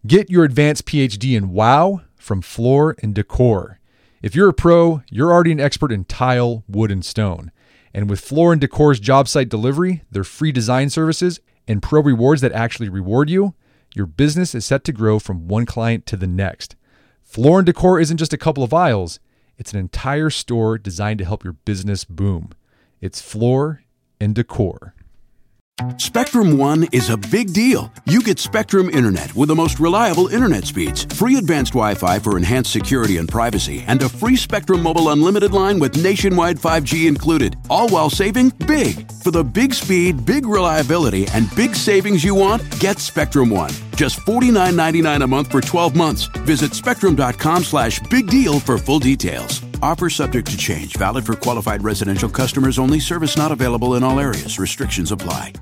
Get your advanced PhD in WOW from Floor & Decor. If you're a pro, you're already an expert in tile, wood, and stone. And with Floor & Decor's job site delivery, their free design services, and pro rewards that actually reward you, your business is set to grow from one client to the next. Floor & Decor isn't just a couple of aisles. It's an entire store designed to help your business boom. It's Floor & Decor. Spectrum One is a big deal. You get Spectrum Internet with the most reliable internet speeds, free advanced Wi-Fi for enhanced security and privacy, and a free Spectrum Mobile Unlimited line with nationwide 5G included, all while saving big. For the big speed, big reliability, and big savings you want, get Spectrum One. Just $49.99 a month for 12 months. Visit spectrum.com/big deal for full details. Offer subject to change. Valid for qualified residential customers only. Service not available in all areas. Restrictions apply.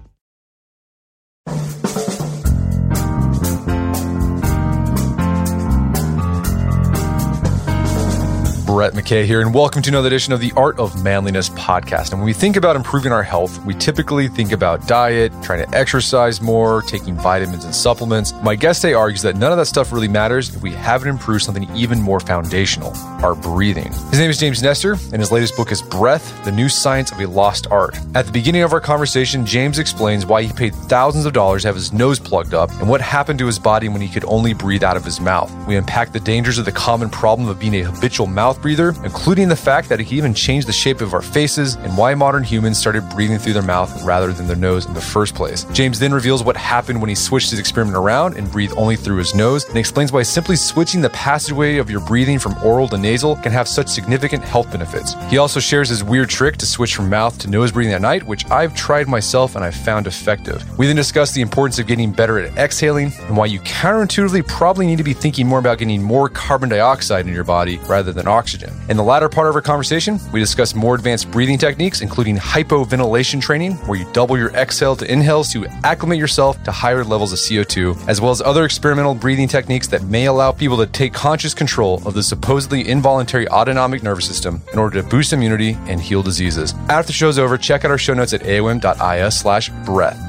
Brett McKay here, and welcome to another edition of the Art of Manliness podcast. And when we think about improving our health, we typically think about diet, trying to exercise more, taking vitamins and supplements. My guest today argues that none of that stuff really matters if we haven't improved something even more foundational, our breathing. His name is James Nestor, and his latest book is Breath, The New Science of a Lost Art. At the beginning of our conversation, James explains why he paid thousands of dollars to have his nose plugged up and what happened to his body when he could only breathe out of his mouth. We unpack the dangers of the common problem of being a habitual mouth breather, including the fact that it can even change the shape of our faces and why modern humans started breathing through their mouth rather than their nose in the first place. James then reveals what happened when he switched his experiment around and breathed only through his nose, and explains why simply switching the passageway of your breathing from oral to nasal can have such significant health benefits. He also shares his weird trick to switch from mouth to nose breathing at night, which I've tried myself and I've found effective. We then discuss the importance of getting better at exhaling and why you counterintuitively probably need to be thinking more about getting more carbon dioxide in your body rather than oxygen. In the latter part of our conversation, we discuss more advanced breathing techniques, including hypoventilation training, where you double your exhale to inhales to acclimate yourself to higher levels of CO2, as well as other experimental breathing techniques that may allow people to take conscious control of the supposedly involuntary autonomic nervous system in order to boost immunity and heal diseases. After the show's over, check out our show notes at aom.is/breath.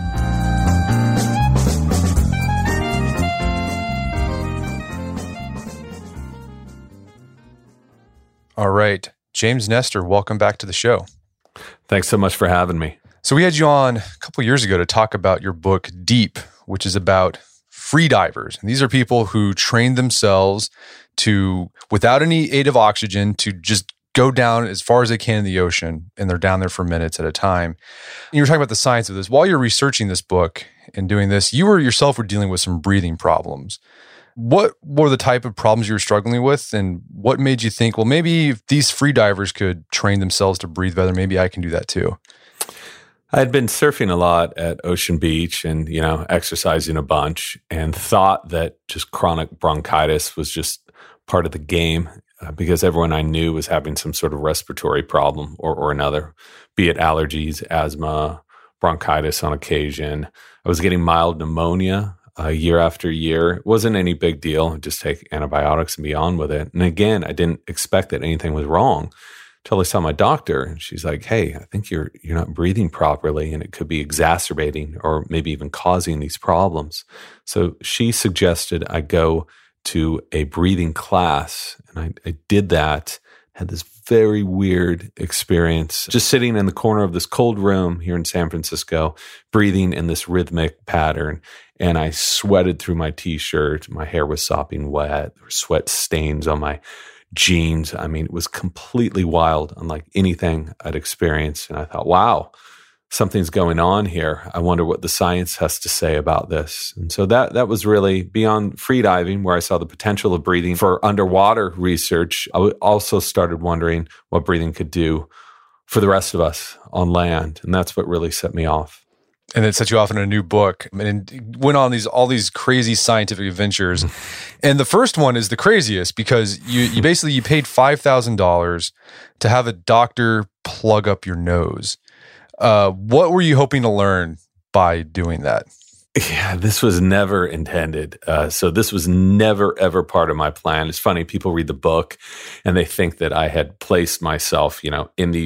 All right. James Nestor, welcome back to the show. Thanks so much for having me. So we had you on a couple of years ago to talk about your book, Deep, which is about free divers. And these are people who train themselves to, without any aid of oxygen, to just go down as far as they can in the ocean, and they're down there for minutes at a time. And you were talking about the science of this. While you're researching this book and doing this, you yourself were dealing with some breathing problems. What were the type of problems you were struggling with, and what made you think, well, maybe if these free divers could train themselves to breathe better, maybe I can do that too? I had been surfing a lot at Ocean Beach and, exercising a bunch, and thought that just chronic bronchitis was just part of the game because everyone I knew was having some sort of respiratory problem or another, be it allergies, asthma, bronchitis on occasion. I was getting mild pneumonia year after year. It wasn't any big deal. Just take antibiotics and be on with it. And again, I didn't expect that anything was wrong until I saw my doctor. And she's like, hey, I think you're not breathing properly, and it could be exacerbating or maybe even causing these problems. So she suggested I go to a breathing class. And I did that, had this very weird experience, just sitting in the corner of this cold room here in San Francisco, breathing in this rhythmic pattern. And I sweated through my t-shirt. My hair was sopping wet. There were sweat stains on my jeans. I mean, it was completely wild, unlike anything I'd experienced. And I thought, wow, something's going on here. I wonder what the science has to say about this. And so that was really beyond freediving, where I saw the potential of breathing for underwater research. I also started wondering what breathing could do for the rest of us on land. And that's what really set me off. And it set you off in a new book and went on all these crazy scientific adventures. And the first one is the craziest because you basically paid $5,000 to have a doctor plug up your nose. What were you hoping to learn by doing that? Yeah, this was never intended. So this was never, ever part of my plan. It's funny, people read the book and they think that I had placed myself, in these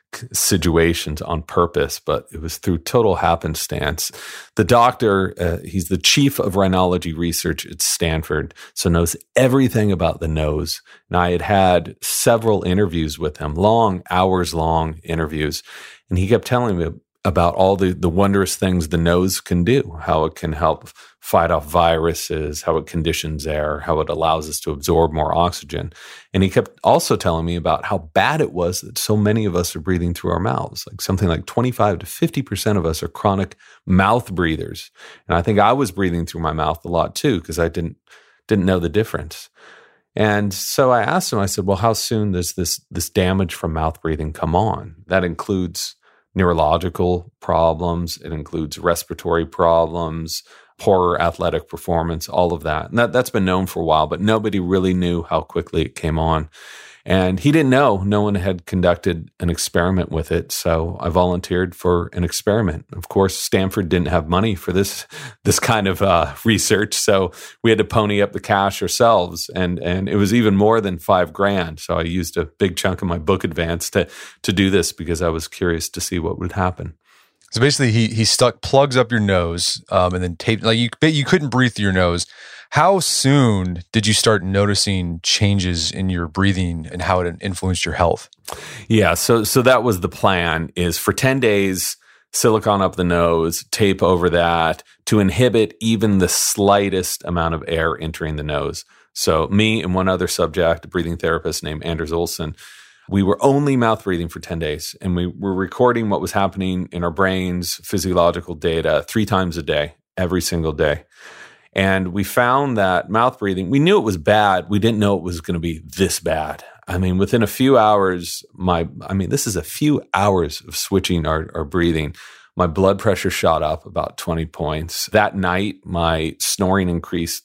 situations on purpose, but it was through total happenstance. The doctor, he's the chief of rhinology research at Stanford, so knows everything about the nose. And I had several interviews with him, hours-long interviews, and he kept telling me about all the wondrous things the nose can do, how it can help fight off viruses, how it conditions air, how it allows us to absorb more oxygen. And he kept also telling me about how bad it was that so many of us are breathing through our mouths. Like something like 25 to 50% of us are chronic mouth breathers. And I think I was breathing through my mouth a lot too, because I didn't know the difference. And so I asked him, I said, well, how soon does this damage from mouth breathing come on? That includes neurological problems. It includes respiratory problems, poor athletic performance, all of that. And that's been known for a while, but nobody really knew how quickly it came on. And he didn't know. No one had conducted an experiment with it. So I volunteered for an experiment. Of course, Stanford didn't have money for this kind of research. So we had to pony up the cash ourselves. And it was even more than $5,000. So I used a big chunk of my book advance to do this because I was curious to see what would happen. So basically, he stuck plugs up your nose and then taped. Like you couldn't breathe through your nose. How soon did you start noticing changes in your breathing and how it influenced your health? Yeah, so that was the plan: is for 10 days, silicone up the nose, tape over that to inhibit even the slightest amount of air entering the nose. So me and one other subject, a breathing therapist named Anders Olsen, we were only mouth breathing for 10 days, and we were recording what was happening in our brains, physiological data, 3 times a day, every single day. And we found that mouth breathing, we knew it was bad. We didn't know it was going to be this bad. I mean, within a few hours, this is a few hours of switching our breathing. My blood pressure shot up about 20 points. That night, my snoring increased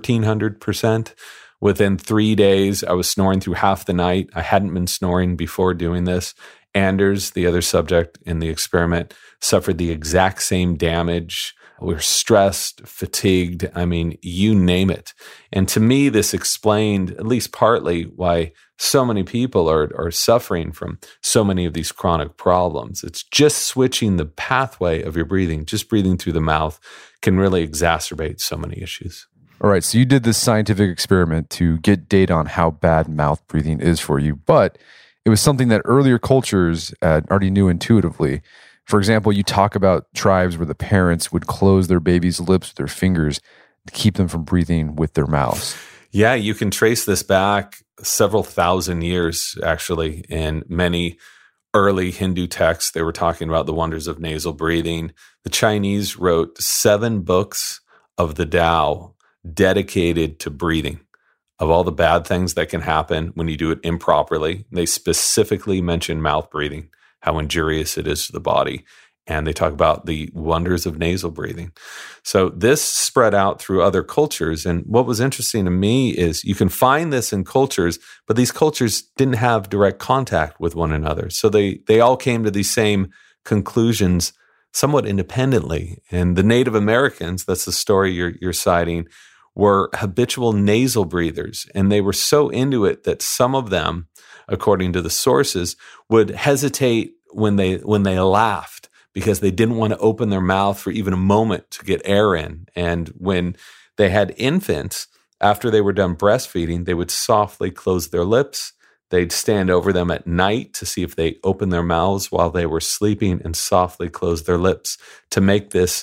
1,300%. Within 3 days, I was snoring through half the night. I hadn't been snoring before doing this. Anders, the other subject in the experiment, suffered the exact same damage. We were stressed, fatigued, you name it. And to me, this explained, at least partly, why so many people are suffering from so many of these chronic problems. It's just switching the pathway of your breathing, just breathing through the mouth can really exacerbate so many issues. All right, so you did this scientific experiment to get data on how bad mouth breathing is for you, but it was something that earlier cultures already knew intuitively. For example, you talk about tribes where the parents would close their babies' lips with their fingers to keep them from breathing with their mouths. Yeah, you can trace this back several thousand years, actually. In many early Hindu texts, they were talking about the wonders of nasal breathing. The Chinese wrote 7 books of the Tao dedicated to breathing, of all the bad things that can happen when you do it improperly. They specifically mention mouth breathing, how injurious it is to the body. And they talk about the wonders of nasal breathing. So this spread out through other cultures. And what was interesting to me is you can find this in cultures, but these cultures didn't have direct contact with one another. So they all came to these same conclusions somewhat independently. And the Native Americans, that's the story you're citing, were habitual nasal breathers. And they were so into it that some of them, according to the sources, would hesitate when they laughed because they didn't want to open their mouth for even a moment to get air in. And when they had infants, after they were done breastfeeding, they would softly close their lips. They'd stand over them at night to see if they opened their mouths while they were sleeping and softly close their lips to make this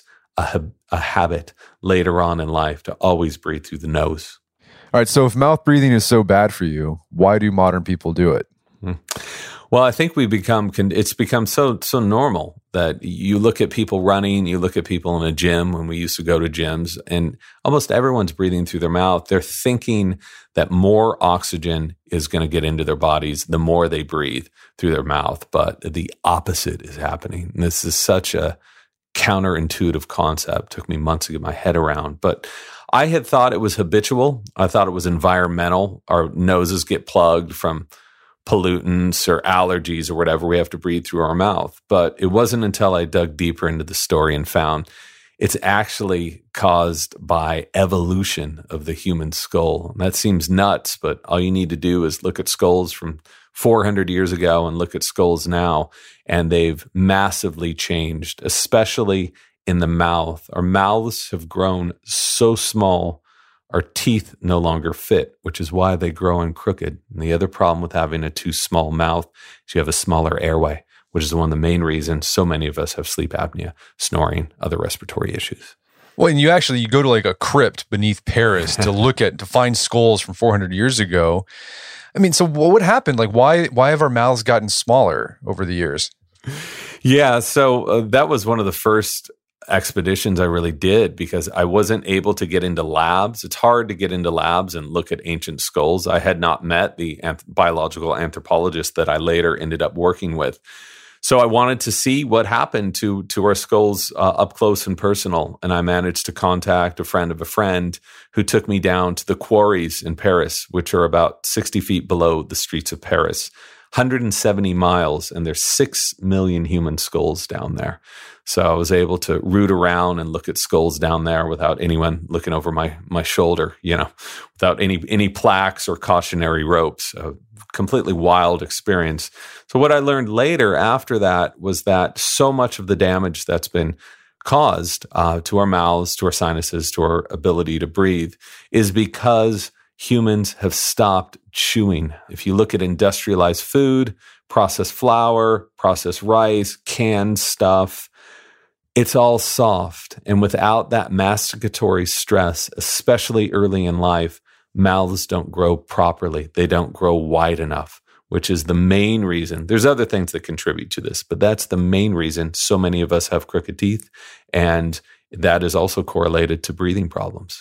a habit later on in life to always breathe through the nose. All right, so if mouth breathing is so bad for you, why do modern people do it? Well, I think it's become so normal that you look at people running, you look at people in a gym when we used to go to gyms, and almost everyone's breathing through their mouth. They're thinking that more oxygen is going to get into their bodies the more they breathe through their mouth, but the opposite is happening. And this is such a counterintuitive concept. It took me months to get my head around, but I had thought it was habitual. I thought it was environmental. Our noses get plugged from pollutants or allergies or whatever we have to breathe through our mouth. But it wasn't until I dug deeper into the story and found it's actually caused by evolution of the human skull. And that seems nuts, but all you need to do is look at skulls from 400 years ago and look at skulls now, and they've massively changed, especially in the mouth. Our mouths have grown so small, our teeth no longer fit, which is why they grow in crooked. And the other problem with having a too small mouth is you have a smaller airway, which is one of the main reasons so many of us have sleep apnea, snoring, other respiratory issues. Well, and you go to like a crypt beneath Paris to find skulls from 400 years ago. I mean, so what happened? Like, why have our mouths gotten smaller over the years? Yeah, so that was one of the first expeditions I really did because I wasn't able to get into labs. It's hard to get into labs and look at ancient skulls. I had not met the biological anthropologist that I later ended up working with. So I wanted to see what happened to our skulls up close and personal. And I managed to contact a friend of a friend who took me down to the quarries in Paris, which are about 60 feet below the streets of Paris. 170 miles, and there's 6 million human skulls down there. So I was able to root around and look at skulls down there without anyone looking over my shoulder, without any plaques or cautionary ropes. A completely wild experience. So what I learned later after that was that so much of the damage that's been caused to our mouths, to our sinuses, to our ability to breathe is because humans have stopped chewing. If you look at industrialized food, processed flour, processed rice, canned stuff, it's all soft. And without that masticatory stress, especially early in life, mouths don't grow properly. They don't grow wide enough, which is the main reason. There's other things that contribute to this, but that's the main reason so many of us have crooked teeth. And that is also correlated to breathing problems.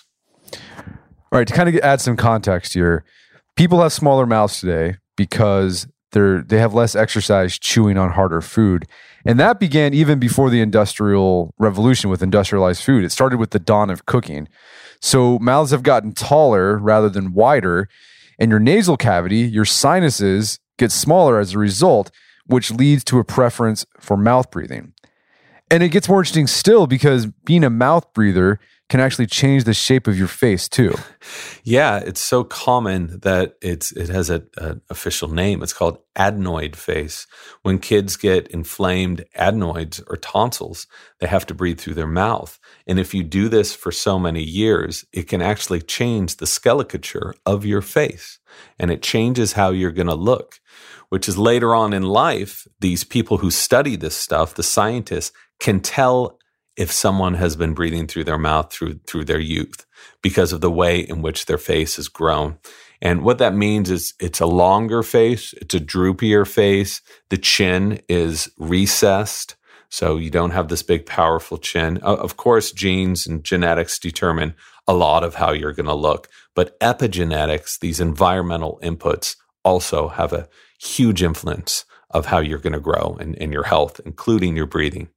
All right, to kind of add some context here, people have smaller mouths today because they have less exercise chewing on harder food. And that began even before the Industrial Revolution with industrialized food. It started with the dawn of cooking. So mouths have gotten taller rather than wider, and your nasal cavity, your sinuses, get smaller as a result, which leads to a preference for mouth breathing. And it gets more interesting still because being a mouth breather can actually change the shape of your face too. Yeah, it's so common that it has an official name. It's called adenoid face. When kids get inflamed adenoids or tonsils, they have to breathe through their mouth. And if you do this for so many years, it can actually change the skeleture of your face. And it changes how you're going to look, which is later on in life, these people who study this stuff, the scientists, can tell if someone has been breathing through their mouth through their youth because of the way in which their face has grown. And what that means is it's a longer face, it's a droopier face, the chin is recessed, so you don't have this big, powerful chin. Of course, genes and genetics determine a lot of how you're going to look, but epigenetics, these environmental inputs, also have a huge influence of how you're going to grow and your health, including your breathing.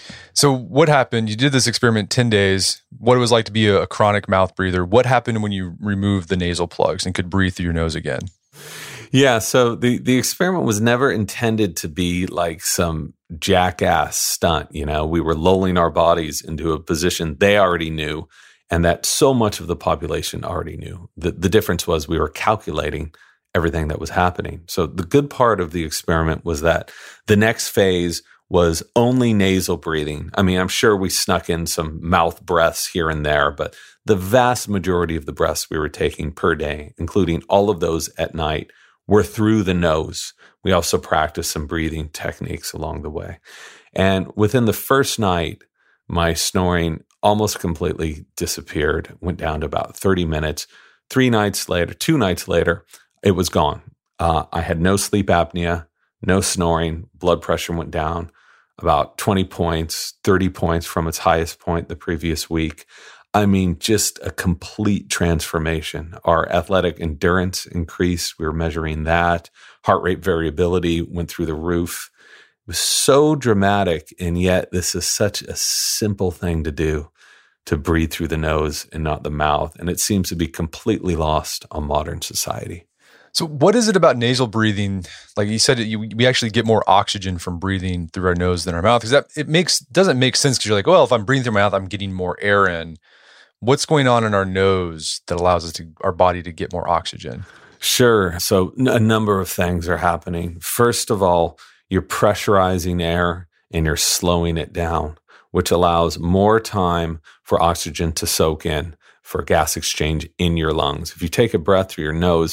So what happened? You did this experiment 10 days. What it was like to be a chronic mouth breather. What happened when you removed the nasal plugs and could breathe through your nose again? Yeah, so the experiment was never intended to be like some jackass stunt. We were lulling our bodies into a position they already knew and that so much of the population already knew. The difference was we were calculating everything that was happening. So the good part of the experiment was that the next phase was only nasal breathing. I mean, I'm sure we snuck in some mouth breaths here and there, but the vast majority of the breaths we were taking per day, including all of those at night, were through the nose. We also practiced some breathing techniques along the way. And within the first night, my snoring almost completely disappeared, went down to about 30 minutes. 2 nights later, it was gone. I had no sleep apnea, no snoring, blood pressure went down about 20 points, 30 points from its highest point the previous week. I mean, just a complete transformation. Our athletic endurance increased. We were measuring that. Heart rate variability went through the roof. It was so dramatic, and yet this is such a simple thing to do, to breathe through the nose and not the mouth. And it seems to be completely lost on modern society. So what is it about nasal breathing? Like you said, we actually get more oxygen from breathing through our nose than our mouth. Because doesn't make sense because you're like, well, if I'm breathing through my mouth, I'm getting more air in. What's going on in our nose that allows our body to get more oxygen? Sure. So a number of things are happening. First of all, you're pressurizing air and you're slowing it down, which allows more time for oxygen to soak in for gas exchange in your lungs. If you take a breath through your nose,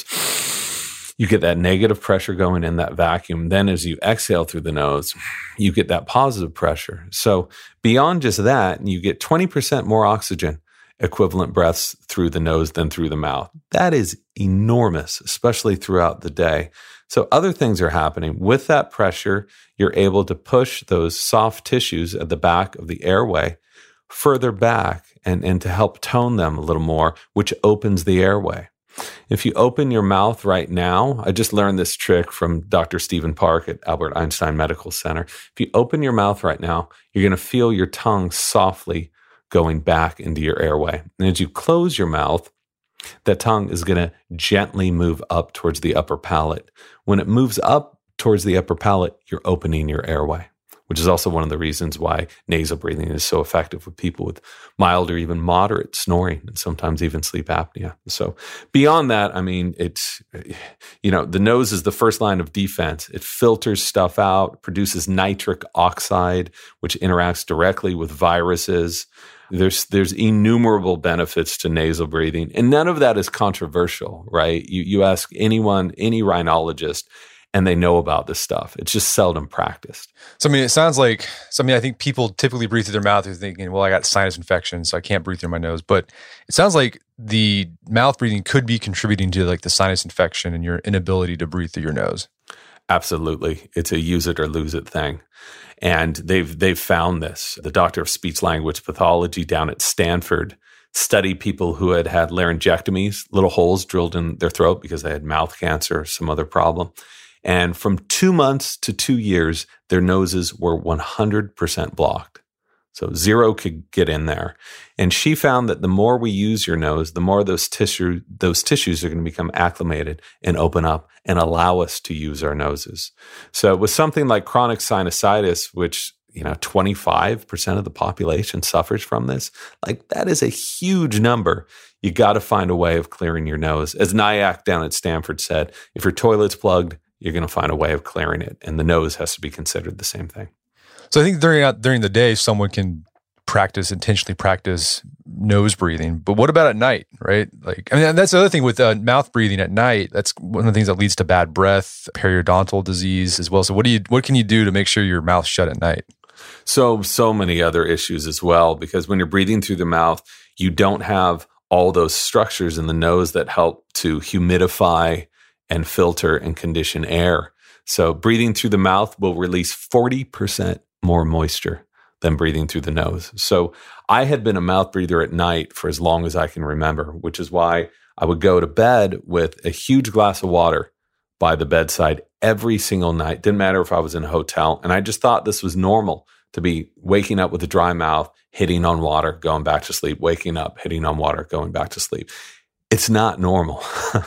you get that negative pressure going in that vacuum. Then as you exhale through the nose, you get that positive pressure. So beyond just that, you get 20% more oxygen equivalent breaths through the nose than through the mouth. That is enormous, especially throughout the day. So other things are happening. With that pressure, you're able to push those soft tissues at the back of the airway further back and to help tone them a little more, which opens the airway. If you open your mouth right now, I just learned this trick from Dr. Stephen Park at Albert Einstein Medical Center. If you open your mouth right now, you're going to feel your tongue softly going back into your airway. And as you close your mouth, that tongue is going to gently move up towards the upper palate. When it moves up towards the upper palate, you're opening your airway, which is also one of the reasons why nasal breathing is so effective with people with mild or even moderate snoring and sometimes even sleep apnea. So beyond that, I mean, it's, the nose is the first line of defense. It filters stuff out, produces nitric oxide, which interacts directly with viruses. There's innumerable benefits to nasal breathing, and none of that is controversial, right? You ask anyone, any rhinologist, and they know about this stuff. It's just seldom practiced. So, it sounds like, I think people typically breathe through their mouth. They're thinking, well, I got sinus infection, so I can't breathe through my nose. But it sounds like the mouth breathing could be contributing to like the sinus infection and your inability to breathe through your nose. Absolutely. It's a use it or lose it thing. And they've found this. The doctor of speech language pathology down at Stanford studied people who had laryngectomies, little holes drilled in their throat because they had mouth cancer or some other problem. And from 2 months to 2 years, their noses were 100% blocked. So zero could get in there. And she found that the more we use your nose, the more those tissues are going to become acclimated and open up and allow us to use our noses. So with something like chronic sinusitis, which 25% of the population suffers from this, like that is a huge number. You got to find a way of clearing your nose. As Nyack down at Stanford said, if your toilet's plugged, you're going to find a way of clearing it. And the nose has to be considered the same thing. So I think during the day, someone can intentionally practice nose breathing. But what about at night, right? That's the other thing with mouth breathing at night. That's one of the things that leads to bad breath, periodontal disease as well. So what can you do to make sure your mouth's shut at night? So many other issues as well, because when you're breathing through the mouth, you don't have all those structures in the nose that help to humidify and filter and condition air. So breathing through the mouth will release 40% more moisture than breathing through the nose. So I had been a mouth breather at night for as long as I can remember, which is why I would go to bed with a huge glass of water by the bedside every single night. Didn't matter if I was in a hotel. And I just thought this was normal to be waking up with a dry mouth, hitting on water, going back to sleep, waking up, hitting on water, going back to sleep. It's not normal.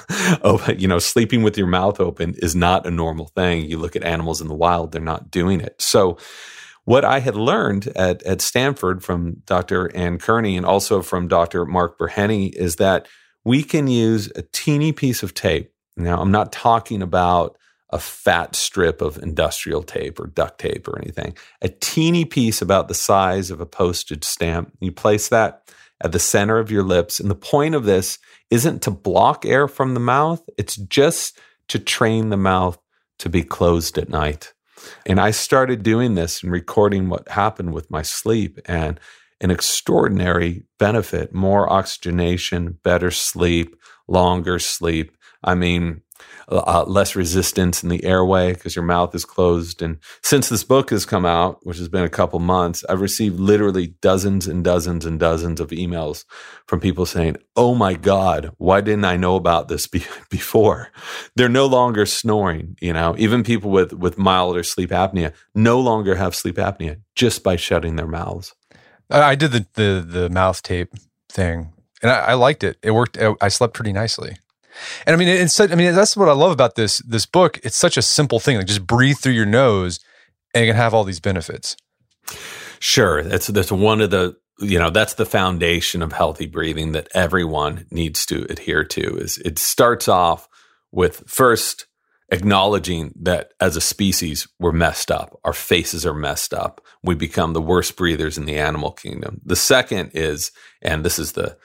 Sleeping with your mouth open is not a normal thing. You look at animals in the wild, they're not doing it. So what I had learned at Stanford from Dr. Ann Kearney and also from Dr. Mark Burhenny is that we can use a teeny piece of tape. Now, I'm not talking about a fat strip of industrial tape or duct tape or anything. A teeny piece about the size of a postage stamp. You place that at the center of your lips. And the point of this isn't to block air from the mouth. It's just to train the mouth to be closed at night. And I started doing this and recording what happened with my sleep, and an extraordinary benefit, more oxygenation, better sleep, longer sleep. Less resistance in the airway because your mouth is closed. And since this book has come out, which has been a couple months, I've received literally dozens and dozens and dozens of emails from people saying, oh my God, why didn't I know about this before? They're no longer snoring. Even people with milder sleep apnea no longer have sleep apnea just by shutting their mouths. I did the mouth tape thing and I liked it. It worked. I slept pretty nicely. And that's what I love about this book. It's such a simple thing. Like just breathe through your nose and you can have all these benefits. Sure. That's one of the, that's the foundation of healthy breathing that everyone needs to adhere to. Is it starts off with first acknowledging that as a species, we're messed up. Our faces are messed up. We become the worst breathers in the animal kingdom. The second is, and this is the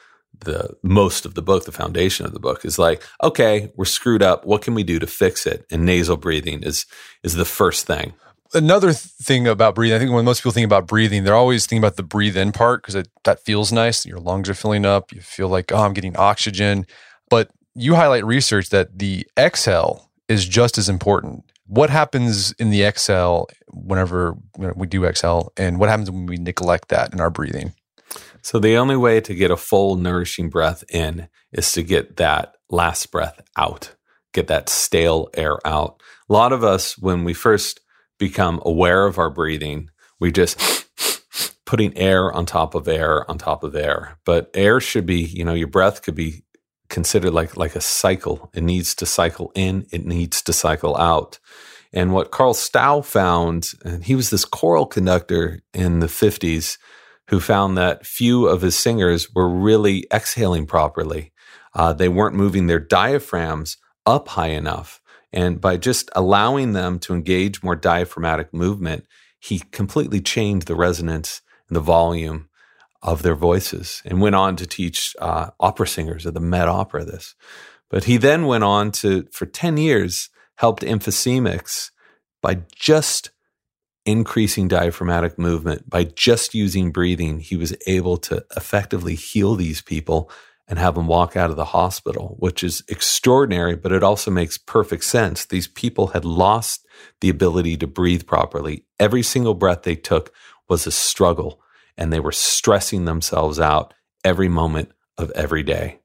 most of the book, the foundation of the book, is like, okay, we're screwed up. What can we do to fix it? And nasal breathing is the first thing. Another thing about breathing, I think when most people think about breathing, they're always thinking about the breathe in part because that feels nice. Your lungs are filling up. You feel like, I'm getting oxygen. But you highlight research that the exhale is just as important. What happens in the exhale whenever we do exhale, and what happens when we neglect that in our breathing? So the only way to get a full nourishing breath in is to get that last breath out, get that stale air out. A lot of us, when we first become aware of our breathing, we just putting air on top of air on top of air. But air should be, your breath could be considered like a cycle. It needs to cycle in, it needs to cycle out. And what Carl Stough found, and he was this choral conductor in the 50s who found that few of his singers were really exhaling properly. They weren't moving their diaphragms up high enough. And by just allowing them to engage more diaphragmatic movement, he completely changed the resonance and the volume of their voices and went on to teach opera singers at the Met Opera this. But he then went on to, for 10 years, helped emphysemics by just increasing diaphragmatic movement. By just using breathing, he was able to effectively heal these people and have them walk out of the hospital, which is extraordinary, but it also makes perfect sense. These people had lost the ability to breathe properly. Every single breath they took was a struggle, and they were stressing themselves out every moment of every day.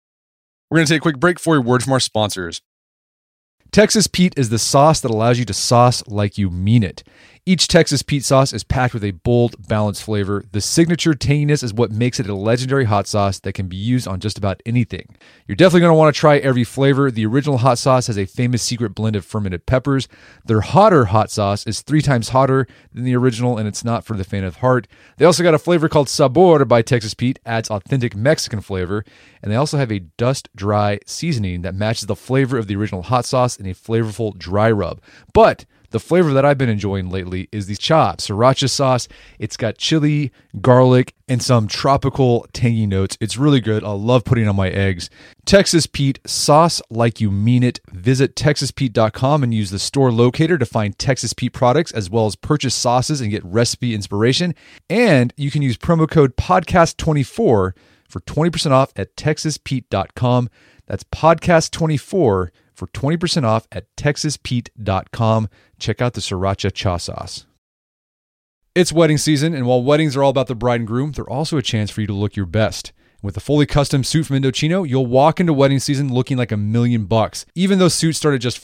We're going to take a quick break for a word from our sponsors. Texas Pete is the sauce that allows you to sauce like you mean it. Each Texas Pete sauce is packed with a bold, balanced flavor. The signature tanginess is what makes it a legendary hot sauce that can be used on just about anything. You're definitely going to want to try every flavor. The original hot sauce has a famous secret blend of fermented peppers. Their hotter hot sauce is 3 times hotter than the original, and it's not for the faint of heart. They also got a flavor called Sabor by Texas Pete, adds authentic Mexican flavor, and they also have a dust-dry seasoning that matches the flavor of the original hot sauce in a flavorful dry rub. But the flavor that I've been enjoying lately is the chopped sriracha sauce. It's got chili, garlic, and some tropical tangy notes. It's really good. I love putting it on my eggs. Texas Pete, sauce like you mean it. Visit TexasPete.com and use the store locator to find Texas Pete products, as well as purchase sauces and get recipe inspiration. And you can use promo code podcast24 for 20% off at TexasPete.com. That's podcast24 for 20% off at TexasPete.com. Check out the Sriracha Cha Sauce. It's wedding season, and while weddings are all about the bride and groom, they're also a chance for you to look your best. With a fully custom suit from Indochino, you'll walk into wedding season looking like $1 million, even though suits start at just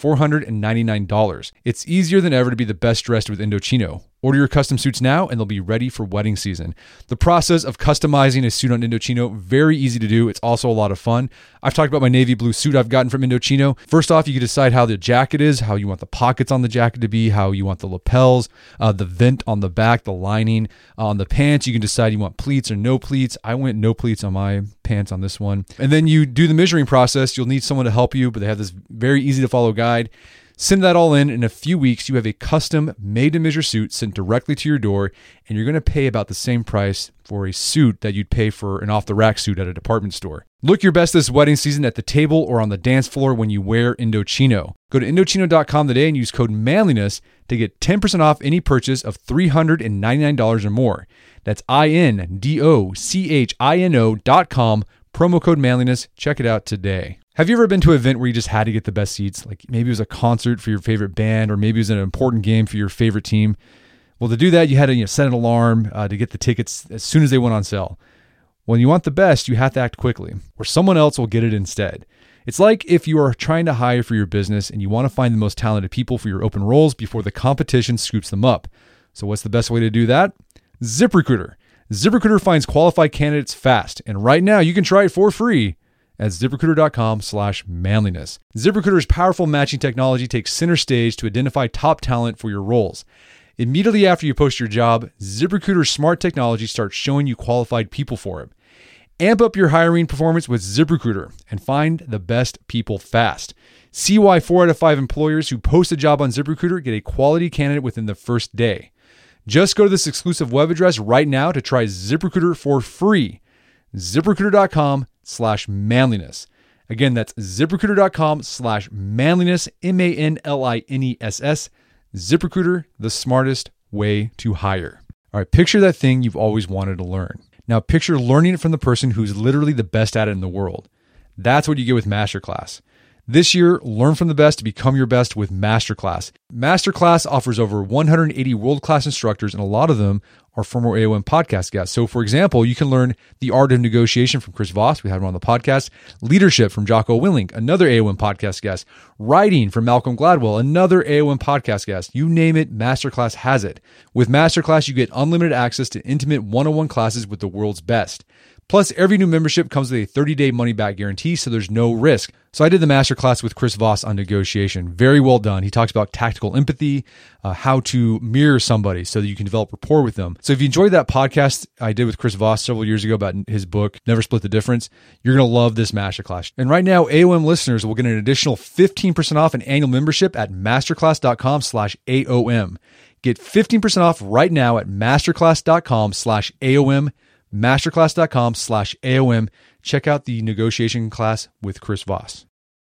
$499. It's easier than ever to be the best dressed with Indochino. Order your custom suits now and they'll be ready for wedding season. The process of customizing a suit on Indochino, very easy to do. It's also a lot of fun. I've talked about my navy blue suit I've gotten from Indochino. First off, you can decide how the jacket is, how you want the pockets on the jacket to be, how you want the lapels, the vent on the back, the lining. On the pants, you can decide you want pleats or no pleats. I went no pleats on my pants on this one. And then you do the measuring process. You'll need someone to help you, but they have this very easy to follow guide. Send that all in a few weeks, you have a custom made-to-measure suit sent directly to your door, and you're going to pay about the same price for a suit that you'd pay for an off-the-rack suit at a department store. Look your best this wedding season at the table or on the dance floor when you wear Indochino. Go to Indochino.com today and use code manliness to get 10% off any purchase of $399 or more. That's INDOCHINO.com, promo code manliness. Check it out today. Have you ever been to an event where you just had to get the best seats? Like maybe it was a concert for your favorite band, or maybe it was an important game for your favorite team. Well, to do that, you had to set an alarm to get the tickets as soon as they went on sale. When you want the best, you have to act quickly, or someone else will get it instead. It's like if you are trying to hire for your business and you want to find the most talented people for your open roles before the competition scoops them up. So what's the best way to do that? ZipRecruiter. ZipRecruiter finds qualified candidates fast, and right now you can try it for free at ZipRecruiter.com/manliness. ZipRecruiter's powerful matching technology takes center stage to identify top talent for your roles. Immediately after you post your job, ZipRecruiter's smart technology starts showing you qualified people for it. Amp up your hiring performance with ZipRecruiter and find the best people fast. See why 4 out of 5 employers who post a job on ZipRecruiter get a quality candidate within the first day. Just go to this exclusive web address right now to try ZipRecruiter for free. ZipRecruiter.com/manliness. Again, that's ZipRecruiter.com/manliness, MANLINESS. ZipRecruiter, the smartest way to hire. All right, picture that thing you've always wanted to learn. Now picture learning it from the person who's literally the best at it in the world. That's what you get with Masterclass. This year, learn from the best to become your best with Masterclass. Masterclass offers over 180 world-class instructors, and a lot of them are former AOM podcast guests. So, for example, you can learn the art of negotiation from Chris Voss. We had him on the podcast. Leadership from Jocko Willink, another AOM podcast guest. Writing from Malcolm Gladwell, another AOM podcast guest. You name it, Masterclass has it. With Masterclass, you get unlimited access to intimate one-on-one classes with the world's best. Plus, every new membership comes with a 30-day money-back guarantee, so there's no risk. So I did the masterclass with Chris Voss on negotiation. Very well done. He talks about tactical empathy, how to mirror somebody so that you can develop rapport with them. So if you enjoyed that podcast I did with Chris Voss several years ago about his book, Never Split the Difference, you're going to love this masterclass. And right now, AOM listeners will get an additional 15% off an annual membership at masterclass.com/AOM. Get 15% off right now at masterclass.com/AOM. Masterclass.com/AOM. Check out the negotiation class with Chris Voss.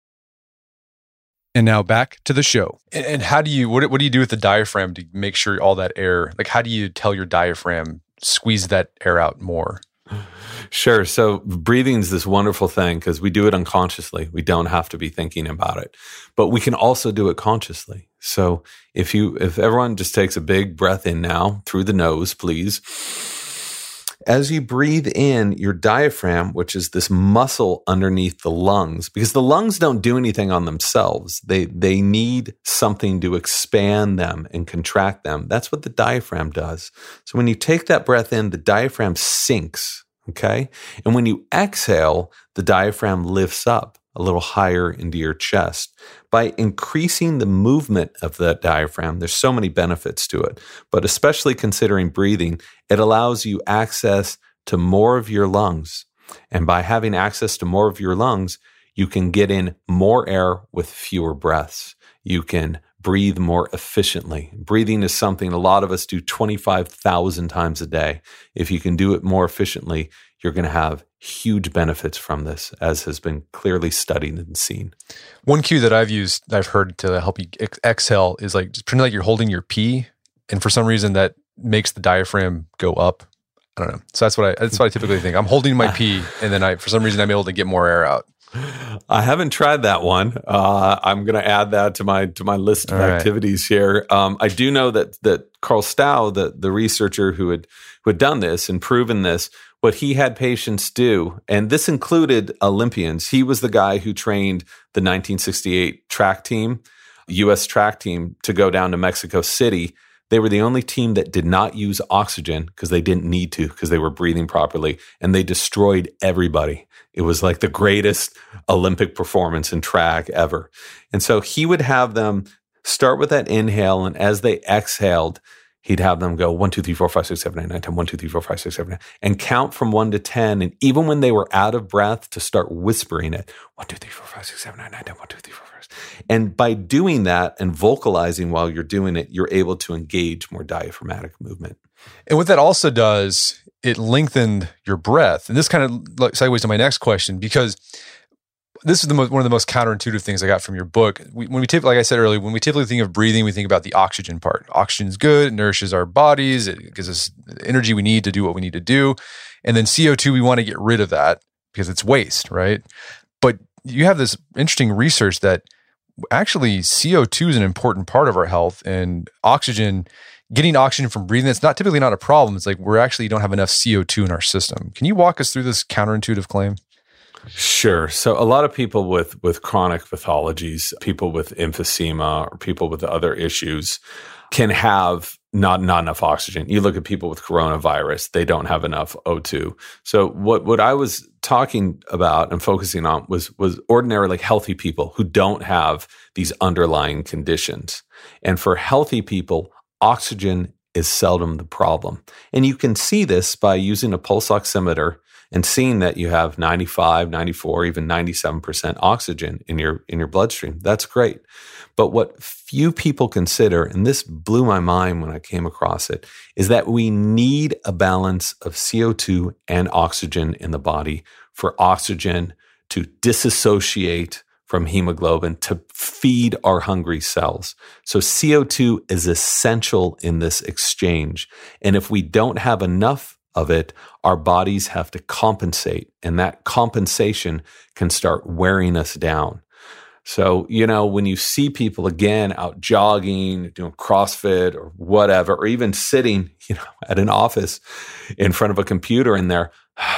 And now back to the show. And how do you, what do you do with the diaphragm to make sure all that air, like how do you tell your diaphragm, squeeze that air out more? Sure. So breathing is this wonderful thing because we do it unconsciously. We don't have to be thinking about it, but we can also do it consciously. So if everyone just takes a big breath in now through the nose, please. As you breathe in, your diaphragm, which is this muscle underneath the lungs, because the lungs don't do anything on themselves. They need something to expand them and contract them. That's what the diaphragm does. So when you take that breath in, the diaphragm sinks, okay? And when you exhale, the diaphragm lifts up a little higher into your chest. By increasing the movement of that diaphragm, there's so many benefits to it, but especially considering breathing, it allows you access to more of your lungs. And by having access to more of your lungs, you can get in more air with fewer breaths. You can breathe more efficiently. Breathing is something a lot of us do 25,000 times a day. If you can do it more efficiently, you're going to have huge benefits from this, as has been clearly studied and seen. One cue that I've heard to help you exhale is like just pretend like you're holding your pee, and for some reason that makes the diaphragm go up. I don't know. So that's what I typically think. I'm holding my pee, and then for some reason I'm able to get more air out. I haven't tried that one. I'm going to add that to my list of activities here. I do know that Carl Stow, the researcher who had done this and proven this, what he had patients do, and this included Olympians. He was the guy who trained the 1968 track team, U.S. track team, to go down to Mexico City. They were the only team that did not use oxygen because they didn't need to, because they were breathing properly, and they destroyed everybody. It was like the greatest Olympic performance in track ever. And so he would have them start with that inhale, and as they exhaled, he'd have them go 1, 2, 3, 4, 5, 6, 7, 8, 9, 10, 1, 2, 3, 4, 5, 6, 7, 8, and count from 1 to 10. And even when they were out of breath, to start whispering it 1, 2, 3, 4, 5, 6, 7, 8, 9, 10, 1, 2, 3, 4, 5. And by doing that and vocalizing while you're doing it, you're able to engage more diaphragmatic movement. And what that also does, it lengthened your breath. And this kind of segues to my next question, because this is one of the most counterintuitive things I got from your book. When we typically, like I said earlier, when we typically think of breathing, we think about the oxygen part. Oxygen is good, it nourishes our bodies, it gives us the energy we need to do what we need to do. And then CO2, we want to get rid of that because it's waste, right? But you have this interesting research that actually CO2 is an important part of our health, and oxygen, getting oxygen from breathing, it's typically not a problem. It's like we actually don't have enough CO2 in our system. Can you walk us through this counterintuitive claim? Sure. So a lot of people with chronic pathologies, people with emphysema or people with other issues, can have not enough oxygen. You look at people with coronavirus, they don't have enough O2. So what I was talking about and focusing on was ordinarily healthy people who don't have these underlying conditions. And for healthy people, oxygen is seldom the problem. And you can see this by using a pulse oximeter and seeing that you have 95, 94, even 97% oxygen in your bloodstream. That's great. But what few people consider, and this blew my mind when I came across it, is that we need a balance of CO2 and oxygen in the body for oxygen to disassociate from hemoglobin to feed our hungry cells. So CO2 is essential in this exchange. And if we don't have enough of it, our bodies have to compensate, and that compensation can start wearing us down. So, when you see people again out jogging, doing CrossFit or whatever, or even sitting, at an office in front of a computer and they're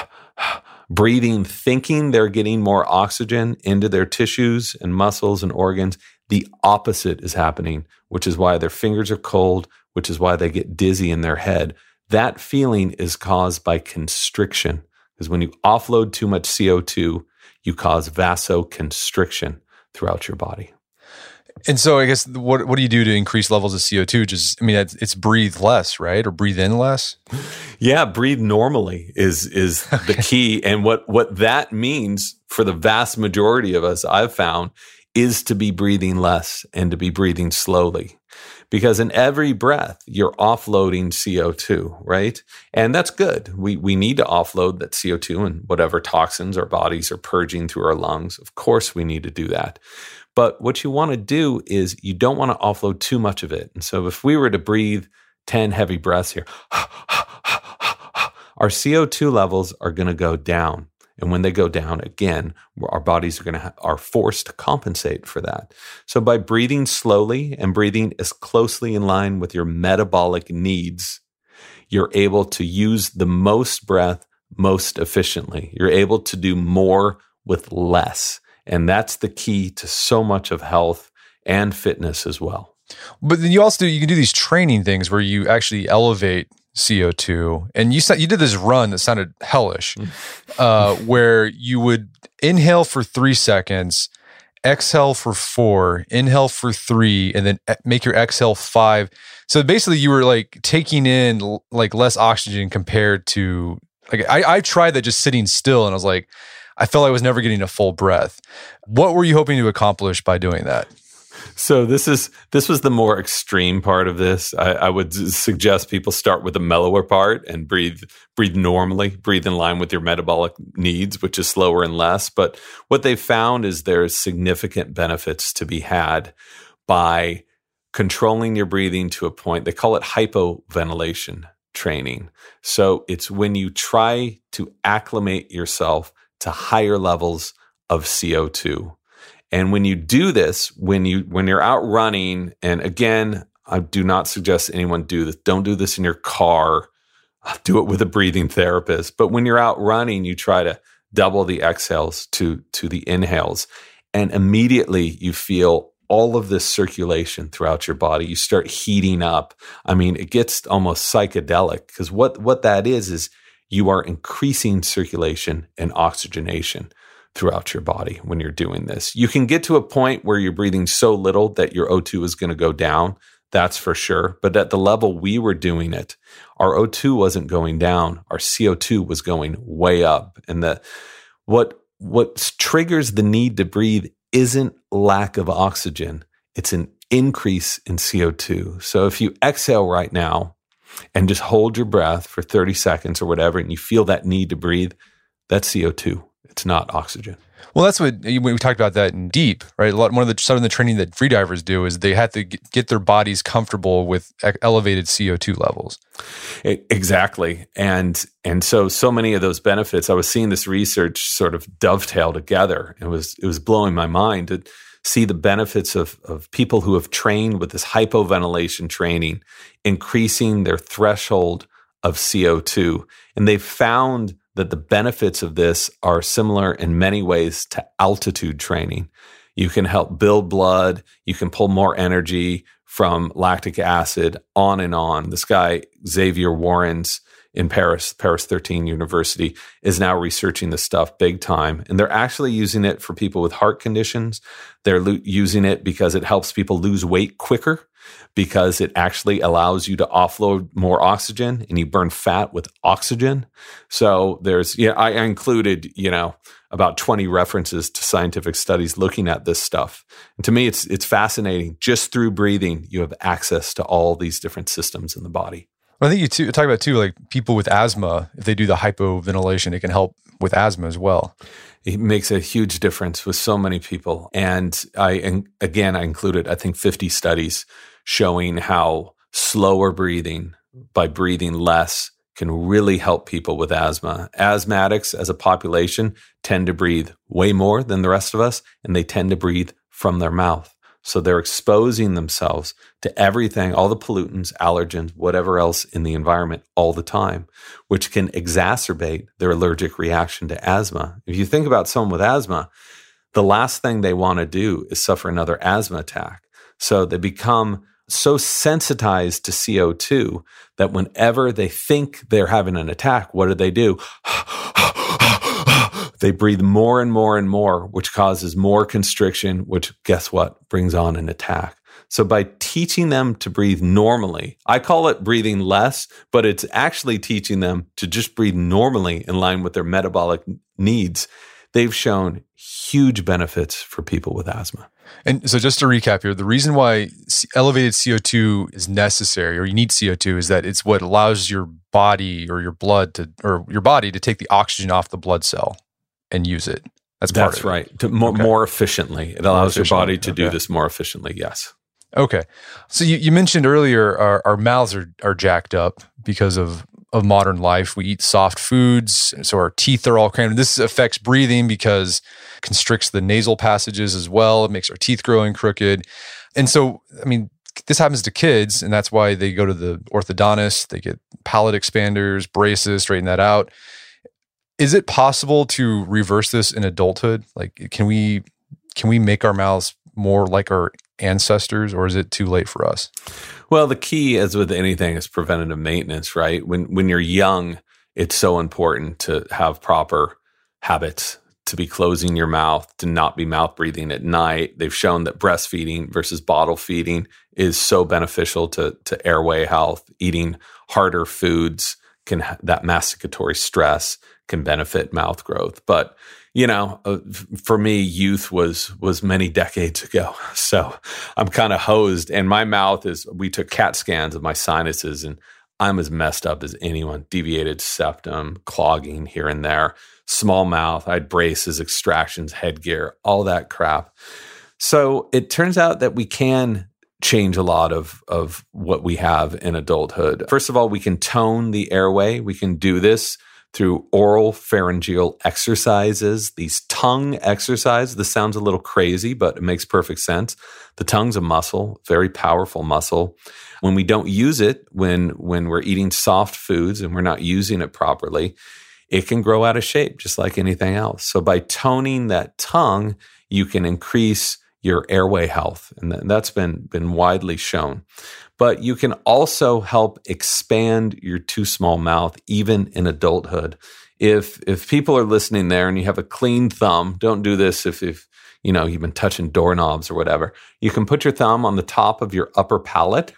breathing, thinking they're getting more oxygen into their tissues and muscles and organs, the opposite is happening, which is why their fingers are cold, which is why they get dizzy in their head. That feeling is caused by constriction, because when you offload too much CO2, you cause vasoconstriction throughout your body. And so I guess what do you do to increase levels of CO2? It's breathe less, right? Or breathe in less? Yeah, breathe normally is the key. And what that means for the vast majority of us, I've found, is to be breathing less and to be breathing slowly. Because in every breath, you're offloading CO2, right? And that's good. We need to offload that CO2 and whatever toxins our bodies are purging through our lungs. Of course, we need to do that. But what you want to do is you don't want to offload too much of it. And so if we were to breathe 10 heavy breaths here, our CO2 levels are going to go down. And when they go down again, our bodies are forced to compensate for that. So by breathing slowly and breathing as closely in line with your metabolic needs, you're able to use the most breath most efficiently. You're able to do more with less. And that's the key to so much of health and fitness as well. But then you can do these training things where you actually elevate CO2. And you did this run that sounded hellish, where you would inhale for 3 seconds, exhale for 4, inhale for 3, and then make your exhale 5. So basically you were like taking in like less oxygen compared to, like, I tried that just sitting still, and I was like, I felt I was never getting a full breath. What were you hoping to accomplish by doing that? So this was the more extreme part of this. I would suggest people start with the mellower part and breathe normally, breathe in line with your metabolic needs, which is slower and less. But what they found is there's significant benefits to be had by controlling your breathing to a point. They call it hypoventilation training. So it's when you try to acclimate yourself to higher levels of CO2. And when you do this, when you're out running, and again, I do not suggest anyone do this. Don't do this in your car. Do it with a breathing therapist. But when you're out running, you try to double the exhales to the inhales. And immediately you feel all of this circulation throughout your body. You start heating up. I mean, it gets almost psychedelic, because what that is you are increasing circulation and oxygenation throughout your body when you're doing this. You can get to a point where you're breathing so little that your O2 is going to go down. That's for sure. But at the level we were doing it, our O2 wasn't going down. Our CO2 was going way up. And what triggers the need to breathe isn't lack of oxygen. It's an increase in CO2. So if you exhale right now and just hold your breath for 30 seconds or whatever, and you feel that need to breathe, that's CO2. It's not oxygen. Well, that's what we talked about that in DEEP, right? Some of the training that freedivers do is they have to get their bodies comfortable with elevated CO2 levels. Exactly. And so many of those benefits, I was seeing this research sort of dovetail together. It was blowing my mind to see the benefits of people who have trained with this hypoventilation training, increasing their threshold of CO2. And they've found that the benefits of this are similar in many ways to altitude training. You can help build blood. You can pull more energy from lactic acid on and on. This guy, Xavier Warrens in Paris 13 University, is now researching this stuff big time. And they're actually using it for people with heart conditions. They're using it because it helps people lose weight quicker, because it actually allows you to offload more oxygen and you burn fat with oxygen. So there's, I included, about 20 references to scientific studies looking at this stuff. And to me, it's fascinating. Just through breathing, you have access to all these different systems in the body. I think you talk about too, like people with asthma, if they do the hypoventilation, it can help with asthma as well. It makes a huge difference with so many people. And I included, I think, 50 studies showing how slower breathing by breathing less can really help people with asthma. Asthmatics as a population tend to breathe way more than the rest of us, and they tend to breathe from their mouth. So they're exposing themselves to everything, all the pollutants, allergens, whatever else in the environment all the time, which can exacerbate their allergic reaction to asthma. If you think about someone with asthma, the last thing they want to do is suffer another asthma attack. So they become so sensitized to CO2 that whenever they think they're having an attack, what do? They breathe more and more and more, which causes more constriction, which guess what? Brings on an attack. So by teaching them to breathe normally, I call it breathing less, but it's actually teaching them to just breathe normally in line with their metabolic needs. They've shown huge benefits for people with asthma. And so just to recap here, the reason why elevated CO2 is necessary, or you need CO2, is that it's what allows your body or your blood or your body to take the oxygen off the blood cell and use it. That's right. More efficiently. It allows your body to do this more efficiently. Yes. Okay. So you mentioned earlier our mouths are jacked up because of modern life. We eat soft foods, so our teeth are all crammed. This affects breathing because it constricts the nasal passages as well. It makes our teeth growing crooked. And so, this happens to kids, and that's why they go to the orthodontist. They get palate expanders, braces, straighten that out. Is it possible to reverse this in adulthood? Like, can we make our mouths more like our ancestors, or is it too late for us? Well, the key, as with anything, is preventative maintenance, right? When you're young, it's so important to have proper habits, to be closing your mouth, to not be mouth breathing at night. They've shown that breastfeeding versus bottle feeding is so beneficial to airway health. Eating harder foods that masticatory stress can benefit mouth growth. But for me, youth was many decades ago. So I'm kind of hosed, and my mouth we took CAT scans of my sinuses, and I'm as messed up as anyone. Deviated septum, clogging here and there, small mouth. I had braces, extractions, headgear, all that crap. So it turns out that we can change a lot of what we have in adulthood. First of all, we can tone the airway. We can do this through oral pharyngeal exercises, these tongue exercises. This sounds a little crazy, but it makes perfect sense. The tongue's a muscle, very powerful muscle. When we don't use it, when we're eating soft foods and we're not using it properly, it can grow out of shape just like anything else. So by toning that tongue, you can increase your airway health, and that's been widely shown. But you can also help expand your too small mouth even in adulthood. If people are listening there and you have a clean thumb, don't do this if you've been touching doorknobs or whatever. You can put your thumb on the top of your upper palate,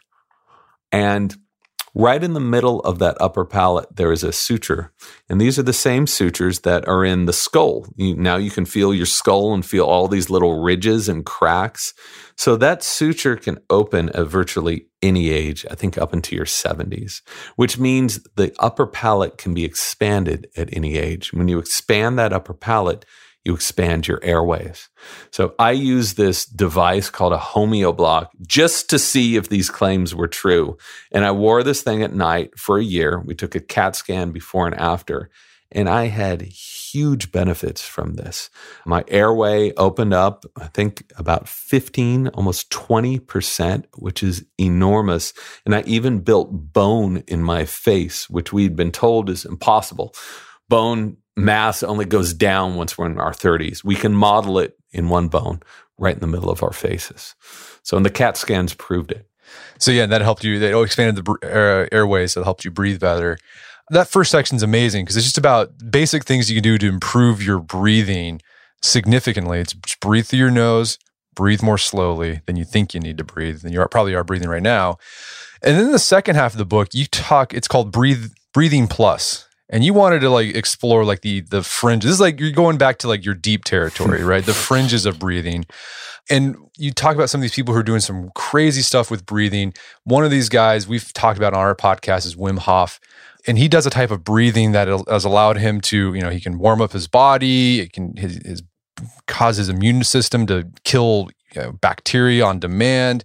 and right in the middle of that upper palate, there is a suture. And these are the same sutures that are in the skull. Now you can feel your skull and feel all these little ridges and cracks. So that suture can open at virtually any age, I think up into your 70s, which means the upper palate can be expanded at any age. When you expand that upper palate, you expand your airways. So I use this device called a HomeoBlock just to see if these claims were true. And I wore this thing at night for a year. We took a CAT scan before and after, and I had huge benefits from this. My airway opened up, I think about 15, almost 20%, which is enormous. And I even built bone in my face, which we'd been told is impossible. Bone mass only goes down once we're in our 30s. We can model it in one bone right in the middle of our faces. So, and the CAT scans proved it. So yeah, that helped you. They expanded the airways, so it helped you breathe better. That first section is amazing because it's just about basic things you can do to improve your breathing significantly. It's just breathe through your nose, breathe more slowly than you think you need to breathe, than you probably are breathing right now. And then the second half of the book, it's called Breathing Plus. And you wanted to like explore like the fringe. This is like you're going back to like your deep territory, right? The fringes of breathing. And you talk about some of these people who are doing some crazy stuff with breathing. One of these guys we've talked about on our podcast is Wim Hof. And he does a type of breathing that has allowed him to, he can warm up his body. It can cause his immune system to kill bacteria on demand.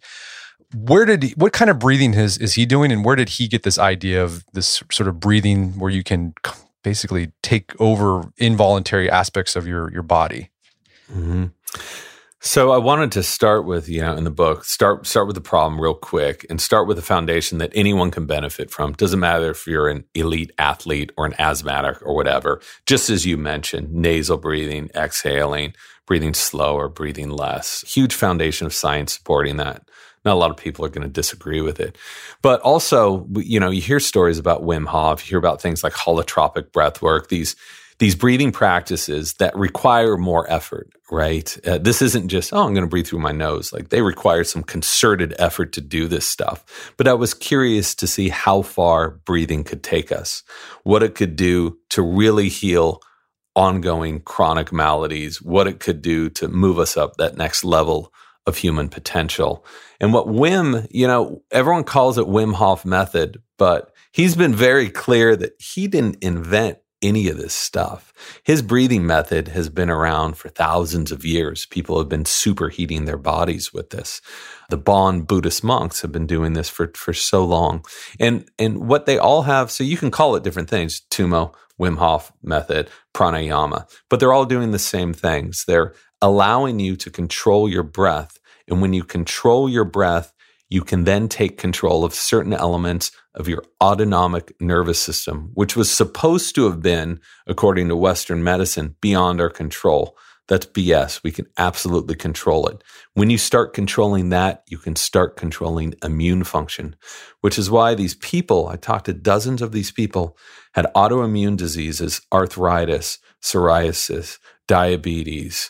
What kind of breathing is he doing, and where did he get this idea of this sort of breathing where you can basically take over involuntary aspects of your body? Mm-hmm. So I wanted to start with, in the book, start with the problem real quick and start with a foundation that anyone can benefit from. Doesn't matter if you're an elite athlete or an asthmatic or whatever. Just as you mentioned, nasal breathing, exhaling, breathing slower, breathing less. Huge foundation of science supporting that. Not a lot of people are going to disagree with it. But also, you hear stories about Wim Hof, you hear about things like holotropic breath work, these breathing practices that require more effort, right? This isn't just, I'm going to breathe through my nose. Like they require some concerted effort to do this stuff. But I was curious to see how far breathing could take us, what it could do to really heal ongoing chronic maladies, what it could do to move us up that next level of human potential. And what everyone calls it Wim Hof method, but he's been very clear that he didn't invent any of this stuff. His breathing method has been around for thousands of years. People have been superheating their bodies with this. The Bon Buddhist monks have been doing this for so long. And what they all have, so you can call it different things, Tummo, Wim Hof method, pranayama, but they're all doing the same things. They're allowing you to control your breath. And when you control your breath, you can then take control of certain elements of your autonomic nervous system, which was supposed to have been, according to Western medicine, beyond our control. That's BS. We can absolutely control it. When you start controlling that, you can start controlling immune function, which is why these people, I talked to dozens of these people, had autoimmune diseases, arthritis, psoriasis, diabetes.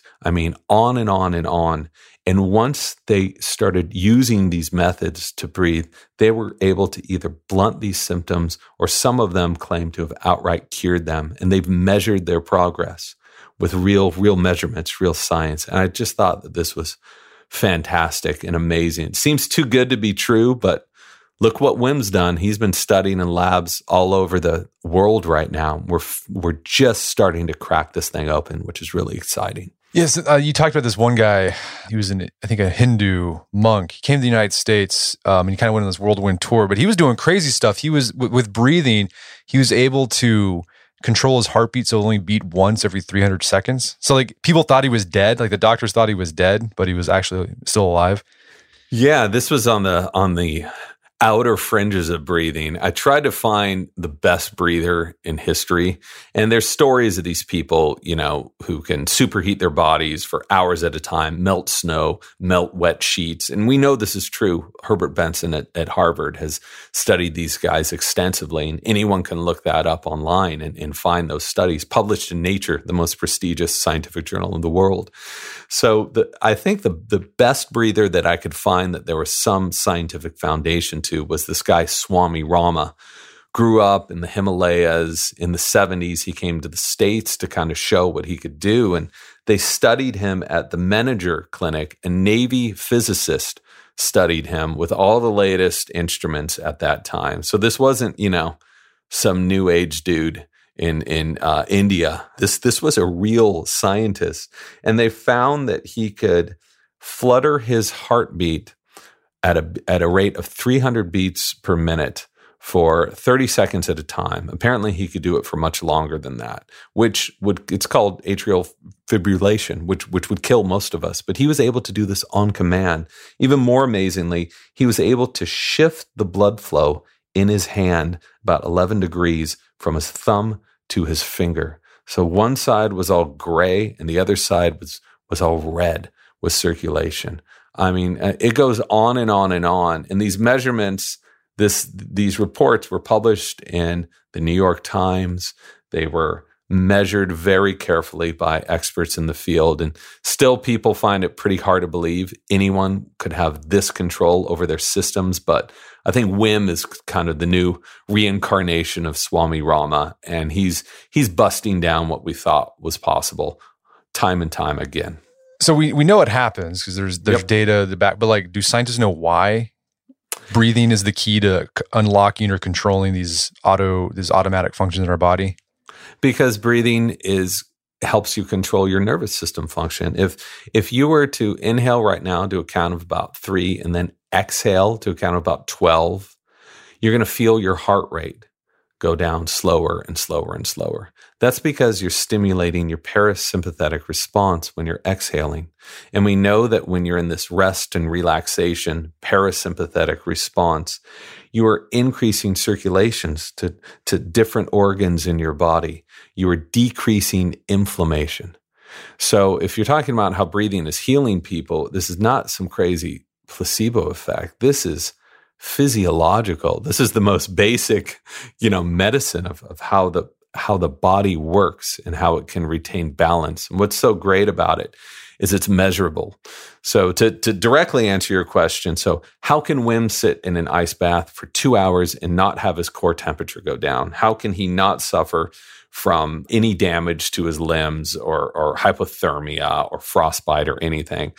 On and on and on. And once they started using these methods to breathe, they were able to either blunt these symptoms or some of them claim to have outright cured them. And they've measured their progress with real measurements, real science. And I just thought that this was fantastic and amazing. It seems too good to be true, but look what Wim's done. He's been studying in labs all over the world right now. We're just starting to crack this thing open, which is really exciting. Yes, you talked about this one guy. He was, I think, a Hindu monk. He came to the United States and he kind of went on this whirlwind tour, but he was doing crazy stuff. He was, with breathing, he was able to control his heartbeat so it only beat once every 300 seconds. So like people thought he was dead. Like the doctors thought he was dead, but he was actually still alive. Yeah, this was on the outer fringes of breathing. I tried to find the best breather in history. And there's stories of these people, who can superheat their bodies for hours at a time, melt snow, melt wet sheets. And we know this is true. Herbert Benson at Harvard has studied these guys extensively. And anyone can look that up online and find those studies published in Nature, the most prestigious scientific journal in the world. So I think the best breather that I could find that there was some scientific foundation to was this guy, Swami Rama. Grew up in the Himalayas. In the 70s, he came to the States to kind of show what he could do. And they studied him at the Menninger Clinic. A Navy physicist studied him with all the latest instruments at that time. So this wasn't, some new age dude in India. This was a real scientist. And they found that he could flutter his heartbeat at a rate of 300 beats per minute for 30 seconds at a time. Apparently, he could do it for much longer than that, it's called atrial fibrillation, which would kill most of us. But he was able to do this on command. Even more amazingly, he was able to shift the blood flow in his hand about 11 degrees from his thumb to his finger. So one side was all gray and the other side was all red, with circulation. I mean, it goes on and on and on. And these measurements, these reports were published in the New York Times. They were measured very carefully by experts in the field. And still people find it pretty hard to believe anyone could have this control over their systems. But I think Wim is kind of the new reincarnation of Swami Rama. And he's busting down what we thought was possible time and time again. So we know it happens because there's data at the back, but like, do scientists know why breathing is the key to unlocking or controlling these automatic functions in our body? Because breathing helps you control your nervous system function. If you were to inhale right now to a count of about 3 and then exhale to a count of about 12, you're going to feel your heart rate go down slower and slower and slower. That's because you're stimulating your parasympathetic response when you're exhaling. And we know that when you're in this rest and relaxation parasympathetic response, you are increasing circulations to different organs in your body. You are decreasing inflammation. So if you're talking about how breathing is healing people, this is not some crazy placebo effect. This is physiological. This is the most basic, medicine of how the body works and how it can retain balance. And what's so great about it is it's measurable. So to directly answer your question, so how can Wim sit in an ice bath for 2 hours and not have his core temperature go down? How can he not suffer from any damage to his limbs or hypothermia or frostbite or anything?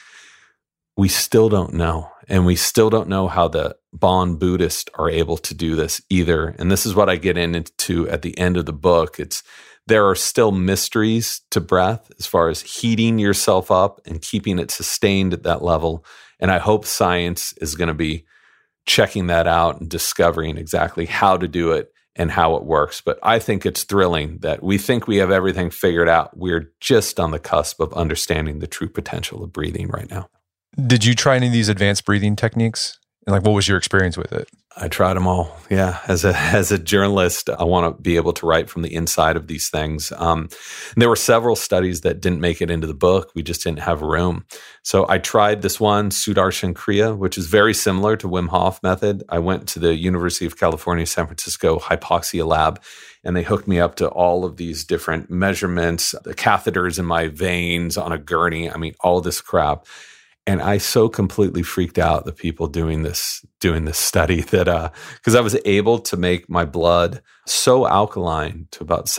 We still don't know. And we still don't know how the Bon Buddhists are able to do this either. And this is what I get into at the end of the book. There are still mysteries to breath as far as heating yourself up and keeping it sustained at that level. And I hope science is going to be checking that out and discovering exactly how to do it and how it works. But I think it's thrilling that we think we have everything figured out. We're just on the cusp of understanding the true potential of breathing right now. Did you try any of these advanced breathing techniques? And what was your experience with it? I tried them all. Yeah. As a journalist, I want to be able to write from the inside of these things. There were several studies that didn't make it into the book. We just didn't have room. So I tried this one, Sudarshan Kriya, which is very similar to Wim Hof method. I went to the University of California, San Francisco hypoxia lab, and they hooked me up to all of these different measurements, the catheters in my veins on a gurney. I mean, all this crap. And I so completely freaked out the people doing this study that because I was able to make my blood so alkaline to about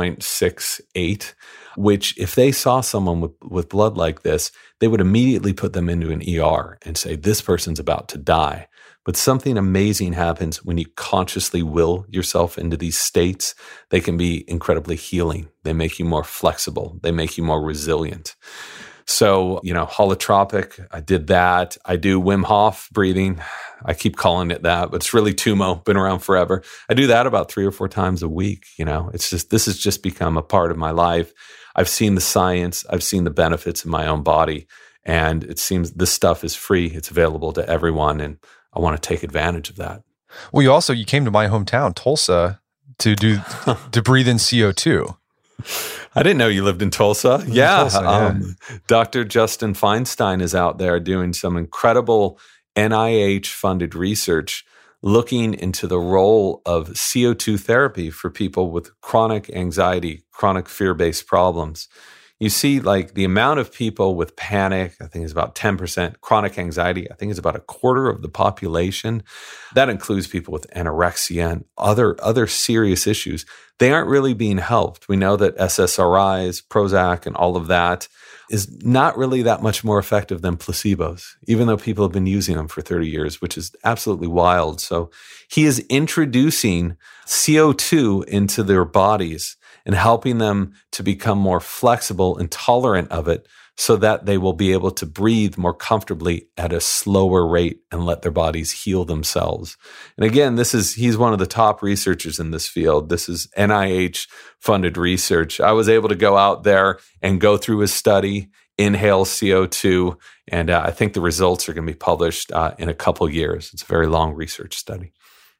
7.68, which if they saw someone with blood like this, they would immediately put them into an ER and say, this person's about to die. But something amazing happens when you consciously will yourself into these states. They can be incredibly healing. They make you more flexible. They make you more resilient. So, holotropic, I did that. I do Wim Hof breathing. I keep calling it that, but it's really Tumo, been around forever. I do that about 3 or 4 times a week. This has just become a part of my life. I've seen the science. I've seen the benefits in my own body. And it seems this stuff is free. It's available to everyone. And I want to take advantage of that. Well, you came to my hometown, Tulsa, to breathe in CO2. I didn't know you lived in Tulsa. Yeah. Dr. Justin Feinstein is out there doing some incredible NIH-funded research looking into the role of CO2 therapy for people with chronic anxiety, chronic fear-based problems. You see, the amount of people with panic, I think is about 10%. Chronic anxiety, I think is about 1/4 of the population. That includes people with anorexia and other serious issues. They aren't really being helped. We know that SSRIs, Prozac, and all of that is not really that much more effective than placebos, even though people have been using them for 30 years, which is absolutely wild. So he is introducing CO2 into their bodies and helping them to become more flexible and tolerant of it so that they will be able to breathe more comfortably at a slower rate and let their bodies heal themselves. And again, he's one of the top researchers in this field. This is NIH-funded research. I was able to go out there and go through his study, inhale CO2, and I think the results are going to be published in a couple years. It's a very long research study.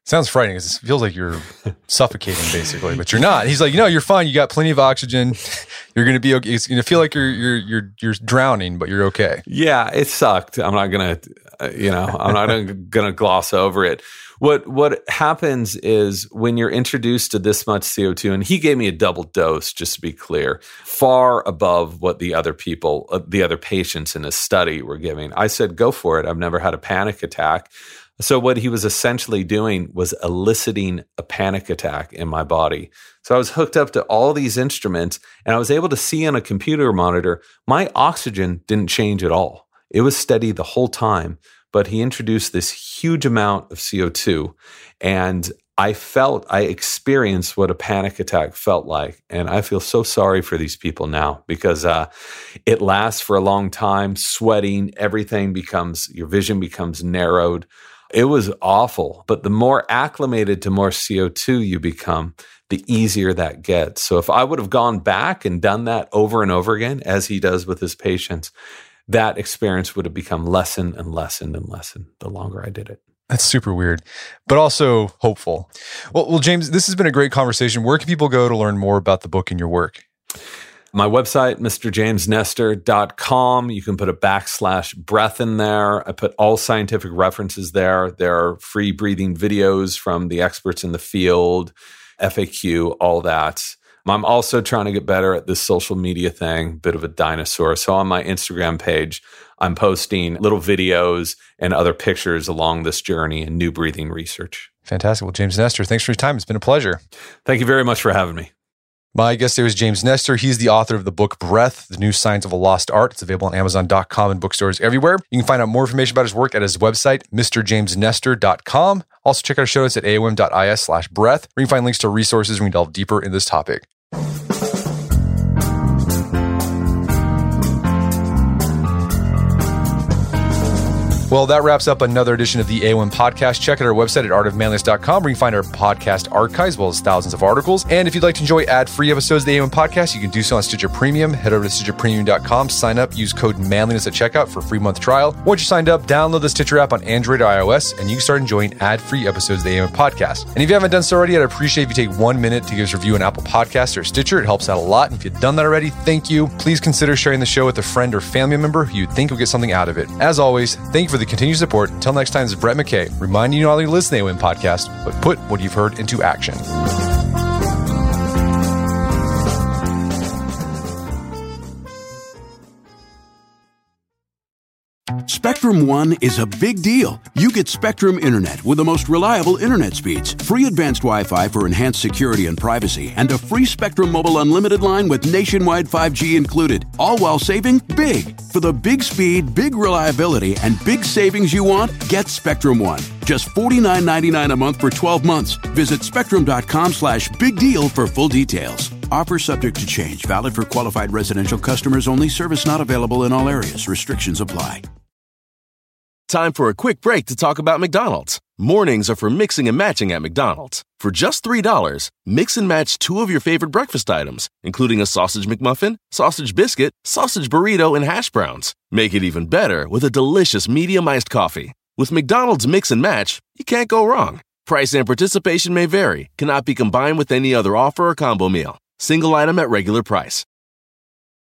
Sounds frightening because it feels like you're suffocating basically, but you're not. He's like, no, you're fine. You got plenty of oxygen. You're going to be okay. It's going to feel like you're drowning, but you're okay. Yeah, it sucked. I'm not going to gloss over it. What happens is when you're introduced to this much CO2, and he gave me a double dose, just to be clear, far above what the other patients in his study were giving. I said, go for it. I've never had a panic attack. So what he was essentially doing was eliciting a panic attack in my body. So I was hooked up to all these instruments, and I was able to see on a computer monitor, my oxygen didn't change at all. It was steady the whole time, but he introduced this huge amount of CO2, and I experienced what a panic attack felt like. And I feel so sorry for these people now because it lasts for a long time, sweating, your vision becomes narrowed. It was awful, but the more acclimated to more CO2 you become, the easier that gets. So if I would have gone back and done that over and over again, as he does with his patients, that experience would have become lessened and lessened and lessened the longer I did it. That's super weird, but also hopeful. Well, James, this has been a great conversation. Where can people go to learn more about the book and your work? My website, mrjamesnestor.com. You can put a /breath in there. I put all scientific references there. There are free breathing videos from the experts in the field, FAQ, all that. I'm also trying to get better at this social media thing, bit of a dinosaur. So on my Instagram page, I'm posting little videos and other pictures along this journey in new breathing research. Fantastic. Well, James Nestor, thanks for your time. It's been a pleasure. Thank you very much for having me. My guest today was James Nestor. He's the author of the book Breath, The New Science of a Lost Art. It's available on Amazon.com and bookstores everywhere. You can find out more information about his work at his website, mrjamesnestor.com. Also check out our show notes at aom.is/breath, where you can find links to resources when we delve deeper in this topic. Well, that wraps up another edition of the AOM podcast. Check out our website at artofmanliness.com, where you can find our podcast archives, as well as thousands of articles. And if you'd like to enjoy ad-free episodes of the AOM podcast, you can do so on Stitcher Premium. Head over to stitcherpremium.com, sign up, use code manliness at checkout for a free month trial. Once you're signed up, download the Stitcher app on Android or iOS, and you can start enjoying ad-free episodes of the AOM podcast. And if you haven't done so already, I'd appreciate if you take 1 minute to give us a review on Apple Podcasts or Stitcher. It helps out a lot. And if you've done that already, thank you. Please consider sharing the show with a friend or family member who you'd think would get something out of it. As always, thank you for the continued support. Until next time, this is Brett McKay, reminding you not only to listen to the AOM podcast, but put what you've heard into action. Spectrum One is a big deal. You get Spectrum Internet with the most reliable internet speeds, free advanced Wi-Fi for enhanced security and privacy, and a free Spectrum Mobile Unlimited line with nationwide 5G included, all while saving big. For the big speed, big reliability, and big savings you want, get Spectrum One. Just $49.99 a month for 12 months. Visit spectrum.com/big deal for full details. Offer subject to change. Valid for qualified residential customers only. Service not available in all areas. Restrictions apply. Time for a quick break to talk about McDonald's. Mornings are for mixing and matching at McDonald's. For just $3, mix and match 2 of your favorite breakfast items, including a sausage McMuffin, sausage biscuit, sausage burrito, and hash browns. Make it even better with a delicious medium iced coffee. With McDonald's Mix and Match, you can't go wrong. Price and participation may vary. Cannot be combined with any other offer or combo meal. Single item at regular price.